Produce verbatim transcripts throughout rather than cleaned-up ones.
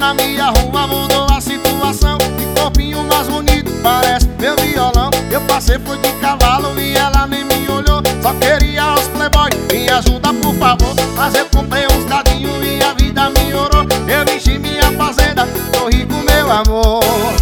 na minha rua, mudou a situação. Que corpinho mais bonito, parece meu violão. Eu passei, fui de cavalo e ela nem me olhou. Só queria os playboy, me ajuda por favor. Mas eu comprei uns cadinhos e a vida melhorou. Eu enchi minha fazenda, tô rico meu amor.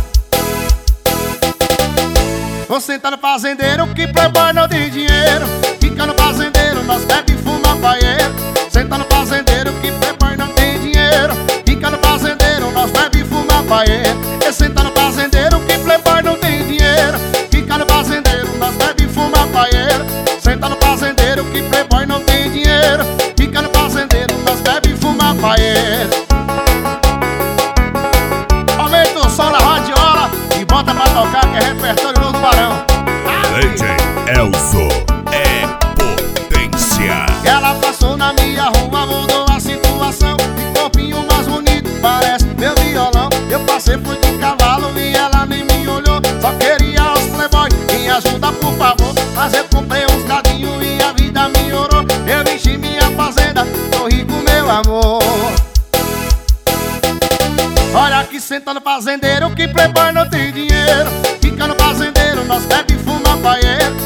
Vou sentar no fazendeiro que playboy não tem dinheiro. Fica no fazendeiro, nós bebe e fuma paeiro. Senta no fazendeiro que playboy não tem dinheiro. Fica no fazendeiro, nós bebe e fuma paeiro. E senta no fazendeiro que playboy não tem dinheiro. Fica no fazendeiro, nós bebe e fuma paeiro. Senta no fazendeiro que playboy não tem dinheiro. Fica no fazendeiro, nós bebe e fuma paeiro. Aumenta o som na radiola e bota pra tocar que é repertório novo do Barão. D J Elzo é potência. Ela passou na minha rua, mudou a situação. Que corpinho mais bonito, parece meu violão. Eu passei, fui de cavalo e ela nem me olhou. Só queria os playboy, me ajuda por favor. Mas eu comprei uns cadinhos e a vida melhorou. Eu enchi minha fazenda, tô rico meu amor. Olha aqui, senta no fazendeiro que playboy não tem dinheiro. Fica no fazendeiro, nós bebe e fuma paeiro.